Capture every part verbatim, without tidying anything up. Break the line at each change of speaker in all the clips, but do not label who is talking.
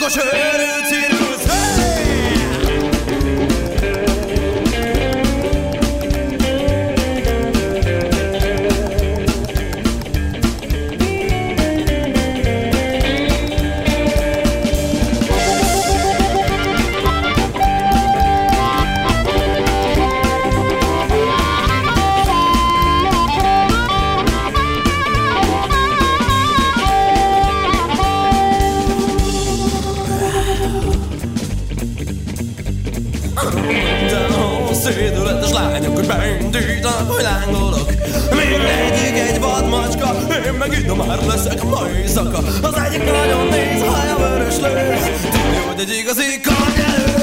kör ut cirkus, hey! Szédületes lányok, hogy beindítanak, hogy lángolok. Mindegyik egy vadmacska, én meg itt már leszek ma éjszaka. Az egyik nagyon néz, haja vörös lő, tudni, hogy egy igazi karnyelő.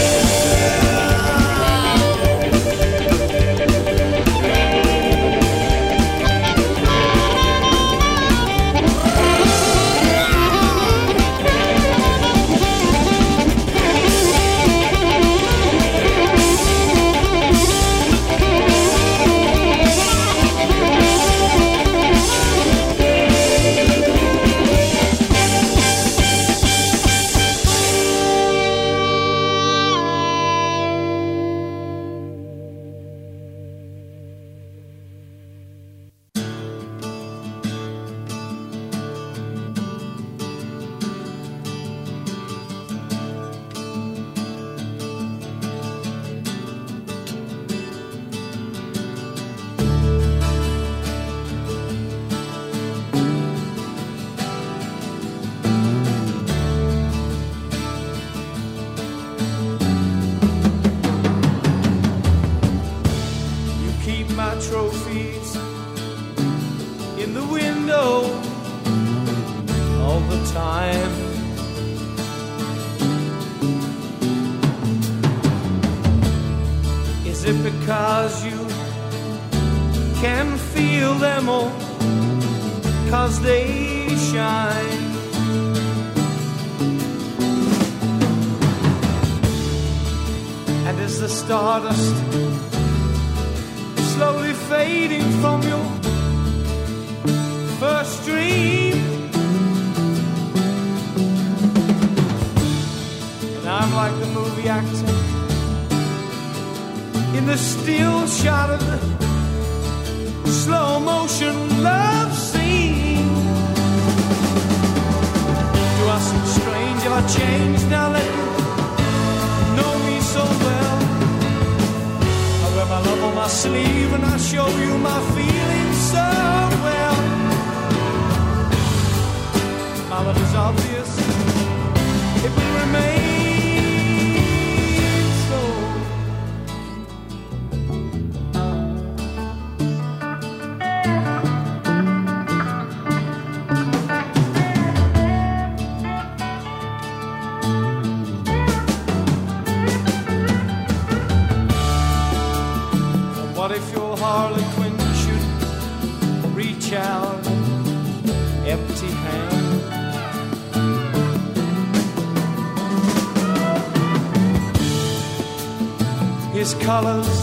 His colors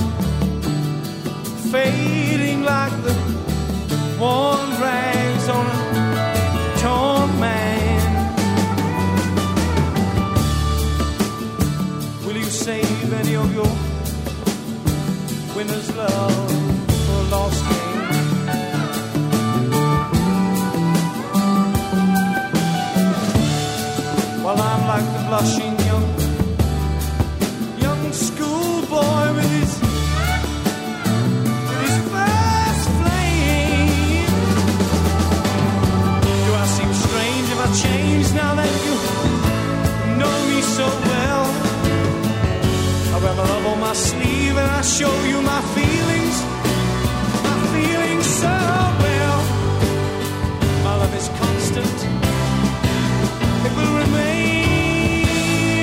fading like the worn rags on a torn man. Will you save any of your winner's love for a lost game? While I'm like the blushing young young schoolboy with his with his first flame. Do I seem strange if I change now that you know me so well? I wear my love on my sleeve and I show you my feelings, my feelings so well. My love is constant, it will remain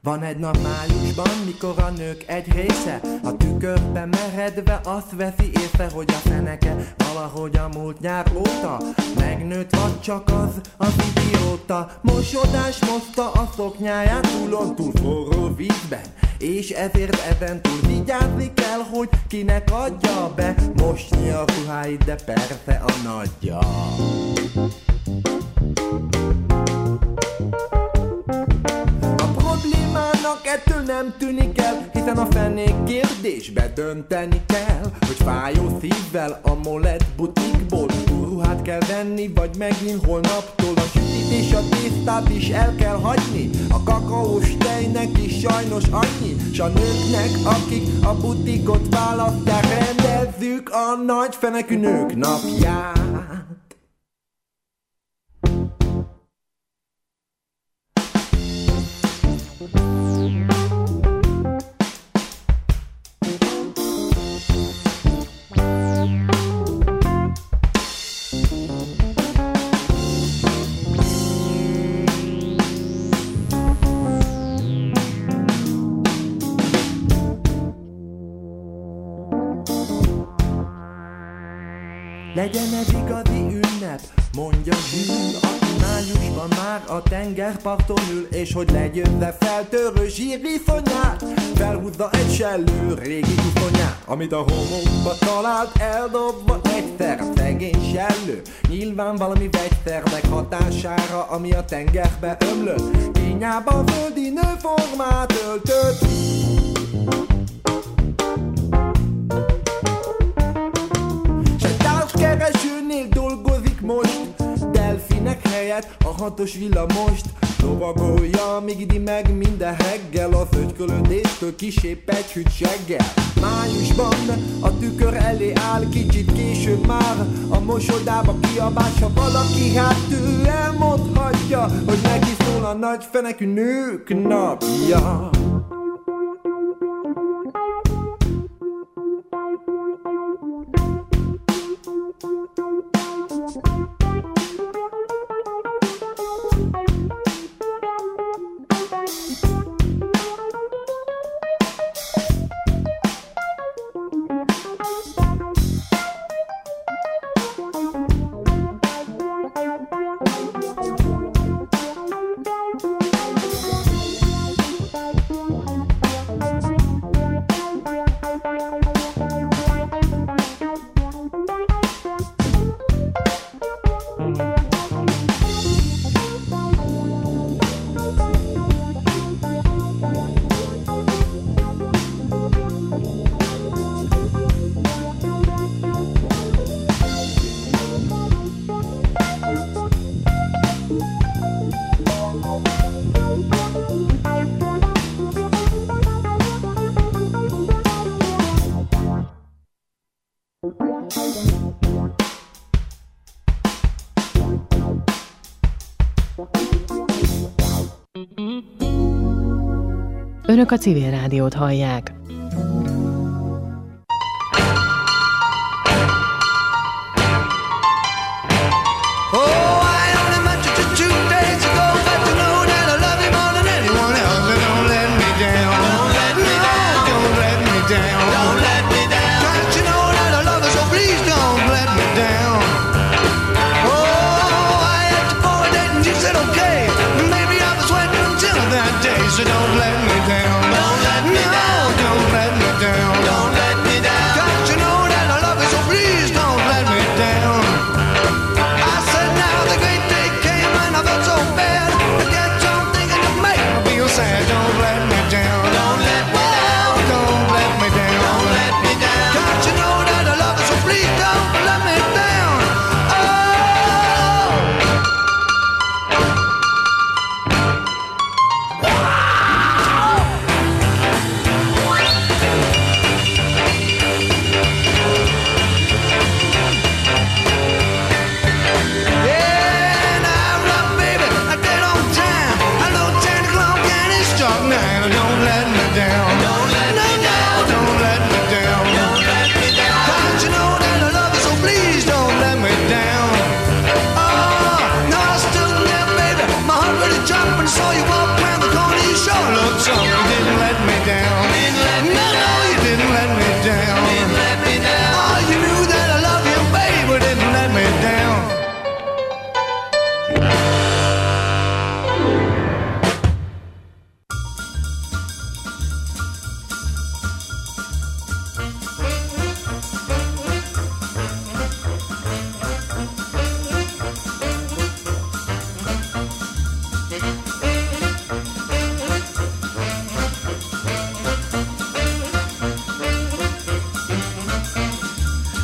Van egy nap májusban, mikor a nők egy része a tükörbe meredve azt veszi észre, hogy a feneke valahogy a múlt nyár óta megnőtt, vagy csak az az idióta. Mosodás moszta a szoknyáját túlon túl forró vízben, és ezért ezen túl vigyázni kell, hogy kinek adja be mosni a ruháit, de persze a nagyja. Ettől nem tűnik el, hiszen a fenék kérdésbe dönteni kell, hogy fájó szívvel a Molett butikból ruhát kell venni, vagy megint holnaptól a sütit és a tésztát is el kell hagyni. A kakaós tejnek is sajnos annyi, s a nőknek, akik a butikot választják, rendezzük a nagy fenekű nők napját. Legyen ez igazi ünnep, mondja Zsül, aki májusban már a tengerparton ül, és hogy legyőzze feltörő zsíriszonyát, felhúzza egy sellő régi iszonyát, amit a homokba talált, eldobva egyszer a szegény sellő. Nyilván valami vegyszernek hatására, ami a tengerbe ömlött, kínjában földi nőformát öltött. Keresőnél dolgozik most, delfinek helyett a hatos villamost lovagolja, míg idi meg minden reggel az ögykölődéstől kisebb egy hűt seggel. Májusban a tükör elé áll, kicsit később már a mosodába kiabás, ha valaki hát ő elmondhatja, hogy neki szól a nagy fenekű nők napja.
Önök a Civil Rádiót hallják.
So don't let me down. Don't let me no, down. Don't let me down. Don't let me down. Don't you know that I love you, so please don't let me down. I said now the great day came and I felt so bad. I kept on thinking to make me feel sad. Don't let me down. Don't let me down. Don't let me down. Don't let me down. Don't you know that I love you, so please don't let me down. So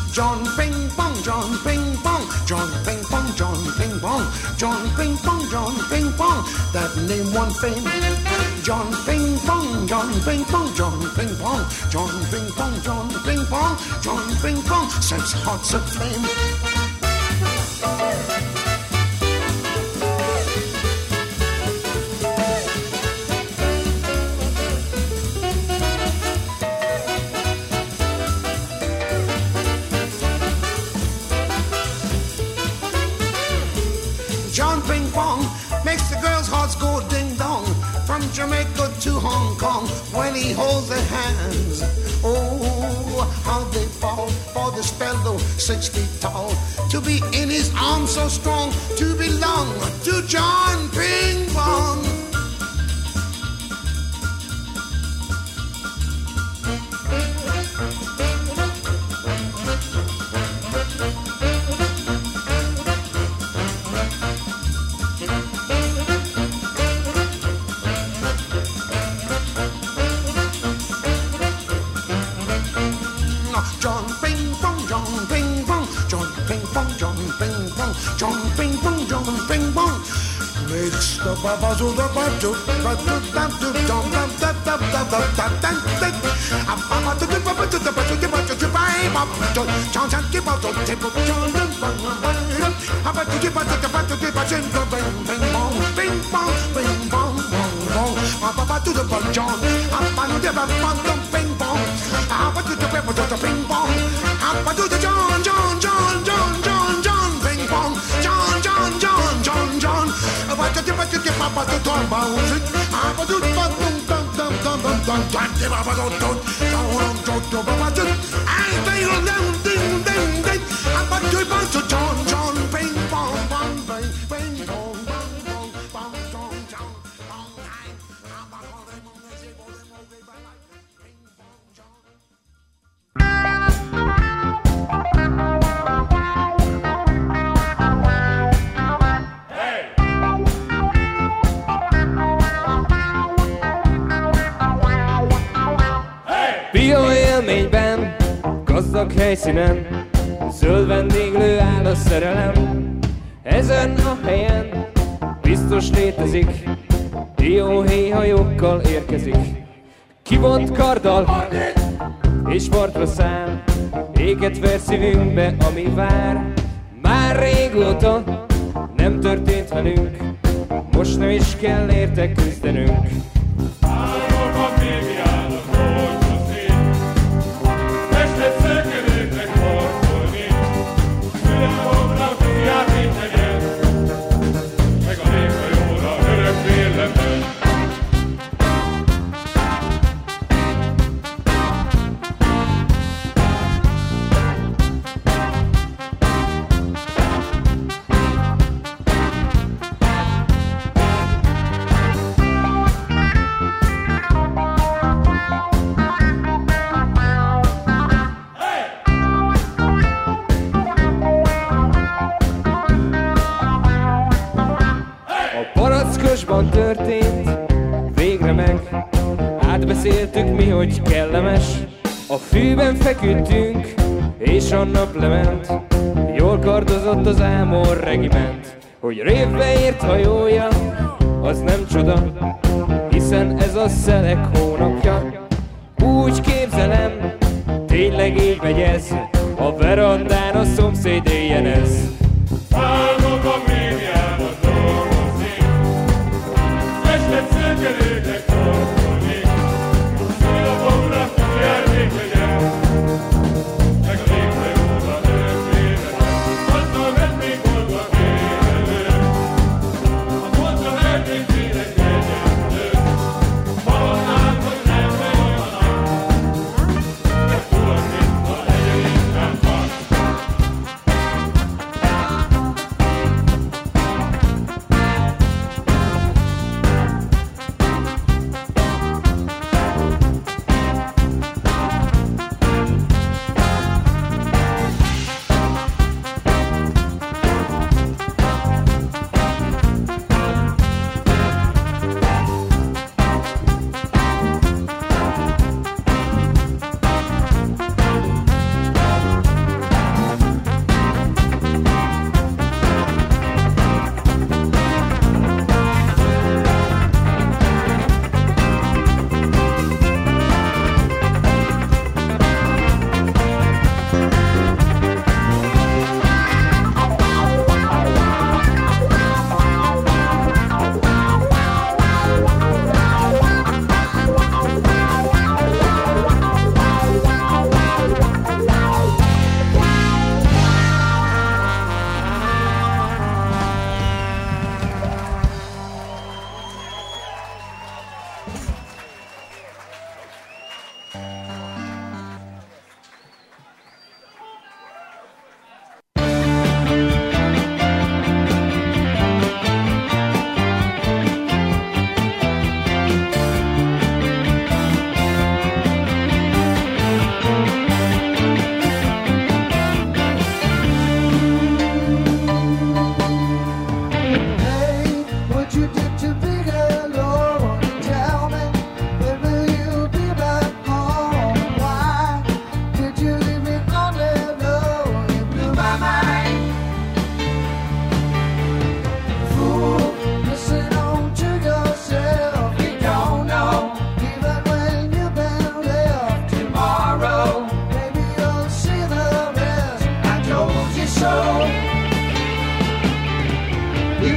John Ping Pong, John Ping Pong, John Ping Pong, John Ping Pong, John Ping Pong, John Ping Pong, that name won fame. John Ping Pong, John Ping Pong, John Ping Pong, John Ping Pong, John Ping Pong, John Ping Pong, sets hearts aflame. John Ping Pong makes the girls' hearts go ding dong. From Jamaica to Hong Kong, when he holds their hands, oh, how they fall for this fellow six feet tall. To be in his arms so strong, to belong to John Ping Pong. John Ping Pong, John Ping Pong, John Ping Pong, John Ping Pong, John Ping Pong, John Ping Pong. Makes the baba do the batu, batu batu dum dum dum dum dum dum dum dum dum. A baba do the baba do the batu the batu the baba do. John John give out the table, John John bang bang. A batu the batu the batu the batu the bang bang bong, bing bong, bing bong bong bong. A baba do the bang John, a baba do the bang bang bing bong. A baba do the baba do the bing bong. A baba do the John John John John John John bing bong. John John John John John. A baba do the baba do the baba do the bang. A baba do the bang dum dum dum dum dum dum. The baba do do John John John baba do. I say you ding ding ding ding. A baba do bang to John John bing bong bong bing bing bong bong bong bong John John bong bang. A baba do the bang to John John bing bong John.
Pia élményben, gazdag helyszínen, zöld vendéglő áll a szerelem. Ezen a helyen biztos létezik, dióhéjhajókkal érkezik. Kivont karddal és partra száll, éget ver szívünkbe, ami vár. Már régóta nem történt velünk, most nem is kell érte küzdenünk. Történt, végre meg átbeszéltük mi, hogy kellemes. A fűben feküdtünk, és a nap lement. Jól kardozott az Ámor regiment. Hogy révbe ért hajója, az nem csoda, hiszen ez a szelek hónapja. Úgy képzelem, tényleg így megy ez, a verandán a szomszéd éljen ez. Számok a médiában dolgozni, este szökerőnek torkolni, szülapomra gyermék legyen, meg a léghajóban örökvédelem, azzal vennék boldog védelő, a boltra vernék védek egyenlő, valónál, hogy nem megy olyan nap, de tudod, mint a legyen inkább van.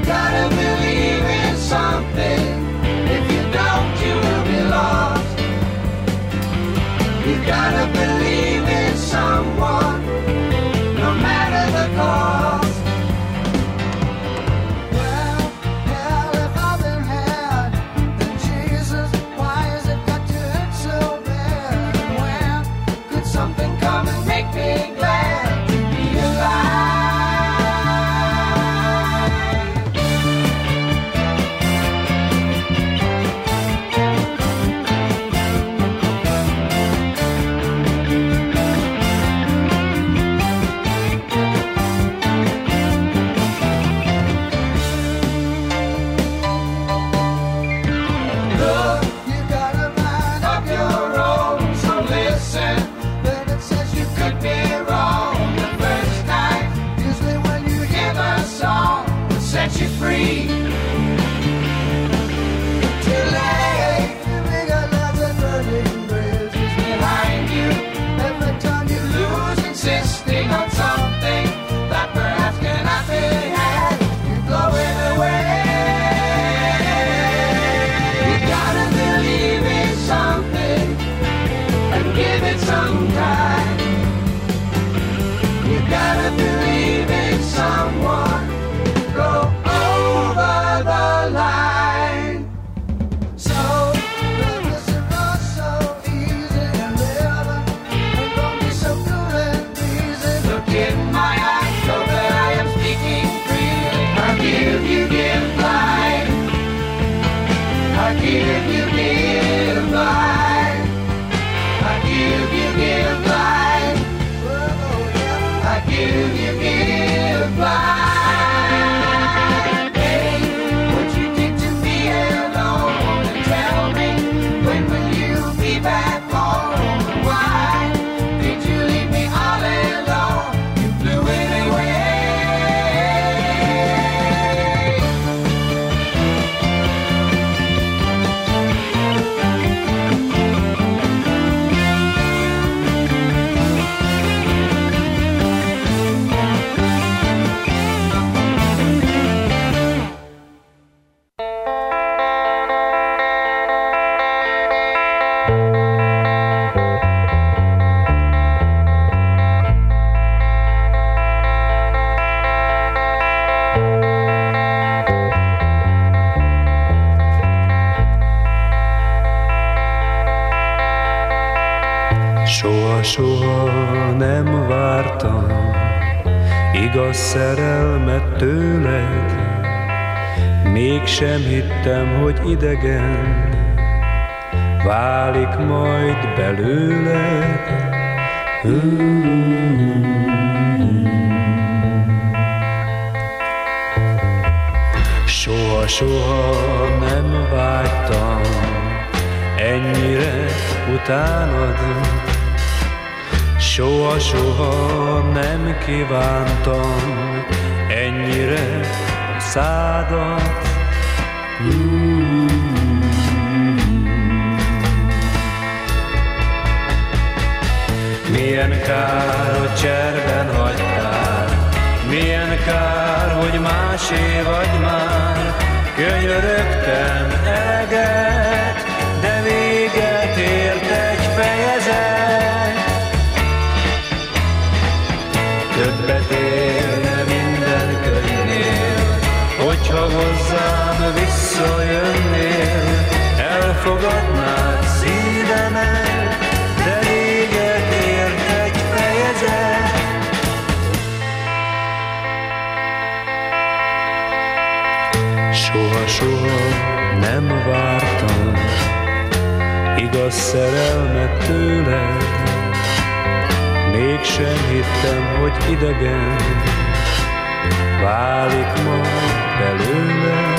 gotta believe in something. If you don't, you will be lost. You gotta believe in someone, no matter the cost. Well, hell, if I've been had, then Jesus, why has it got to hurt so bad? And when could something come and make me glad to be alive? Set you free. Too late. We got lots of burning bridges behind you. Every time you lose, insisting on something that perhaps cannot be had, you blow it away. You gotta believe in something and give it some time. You gotta believe in someone. Go over the line. So this is not so easy and living. Ain't gonna be so good and easy. Look in my eyes, so that I am speaking freely. I give you, give life. I give you, give life. I give you, give life. I give you, give life. Back home, why did you leave me all alone? You blew it away.
Soha nem vártam igaz szerelmet tőled, mégsem hittem, hogy idegen válik majd belőled. Soha, soha nem vágytam ennyire utánad, soha, soha nem kívántam ennyire a szádat. Milyen kár, hogy cserben hagytál, milyen kár, hogy másé vagy már. Könyörögtem eleget, de véget ért egy fejezet. Többet érne minden könyvnél, hogyha hozzám visszajönnél. Elfogadnád szívemet, de véget ért egy fejezet. Soha, soha nem vártam igaz szerelmet tőled, mégsem hittem, hogy idegen válik majd belőle.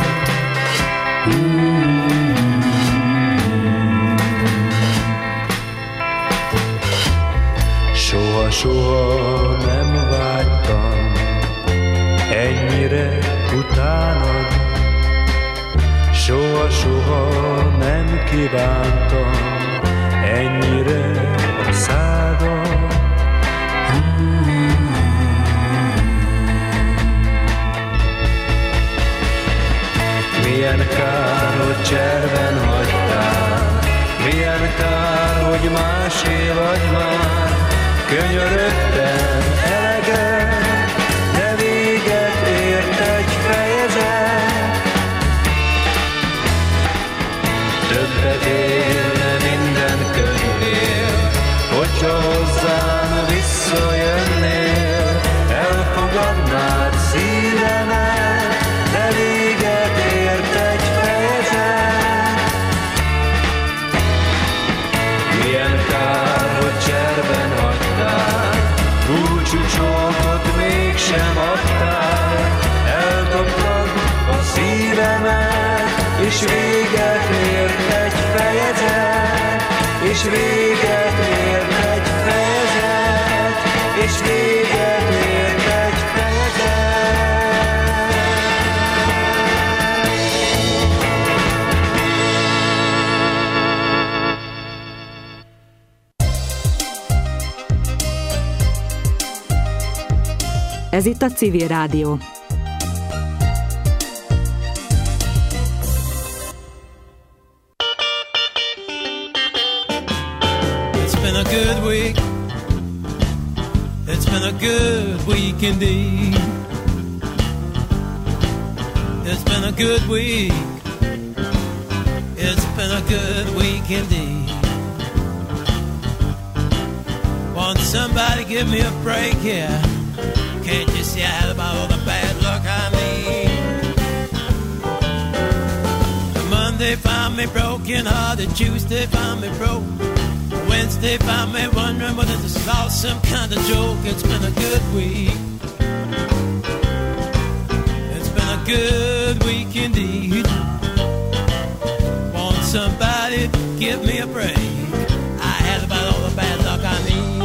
Soha, soha nem vágytam ennyire utánad, soha, soha nem kívántam ennyire a szádat. Milyen kár, hogy másé vagy már, könyörögtem eleget, de véget ért egy fejezet. Többet érne minden könyvél, hogyha hozzám visszajönnél, elfogadnád szívemet, de véget ért egy fejezet. Milyen kár, hogy cserben hagytál, búcsú csókot mégsem adtál, eldobtad a szívemet, és véget ért egy fejezet, és véget ért egy fejezet, és véget ért egy fejezet.
Ez itt a Civil Rádió.
It's been a good week. It's been a good week indeed. It's been a good week. It's been a good week indeed. Won't somebody give me a break here? Can't you see I had about all the bad luck I need? Monday found me broken hearted, Tuesday found me broke, Wednesday found me wondering whether this is all some kind of joke. It's been a good week. It's been a good week indeed. Won't somebody give me a break? I had about all the bad luck I need.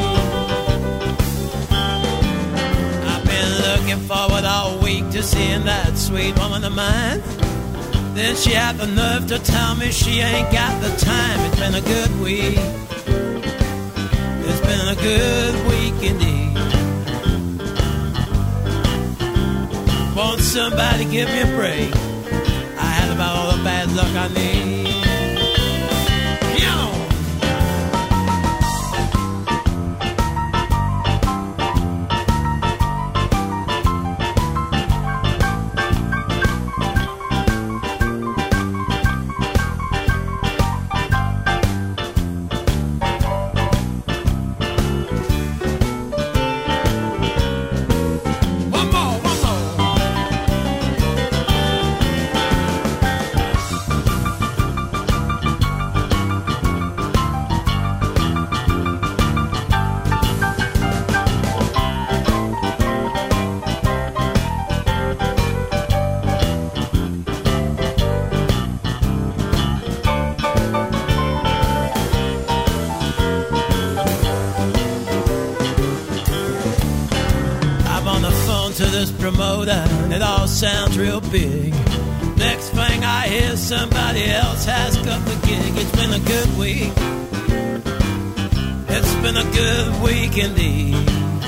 I've been looking forward all week to seeing that sweet woman of mine. Then she had the nerve to tell me she ain't got the time. It's been a good week. It's been a good week indeed. Won't somebody give me a break? I had about all the bad luck I need. Promoter, and it all sounds real big. Next thing I hear, somebody else has got the gig. It's been a good week. It's been a good week indeed.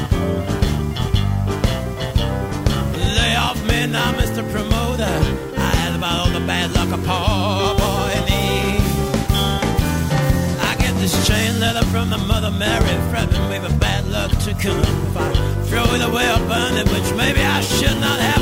Lay off me now, Mister Promoter. I had about all the bad luck a poor boy need. I get this chain letter from the Mother Mary, threatening me with bad luck to come. If I throw it away or burn it, which maybe I should not have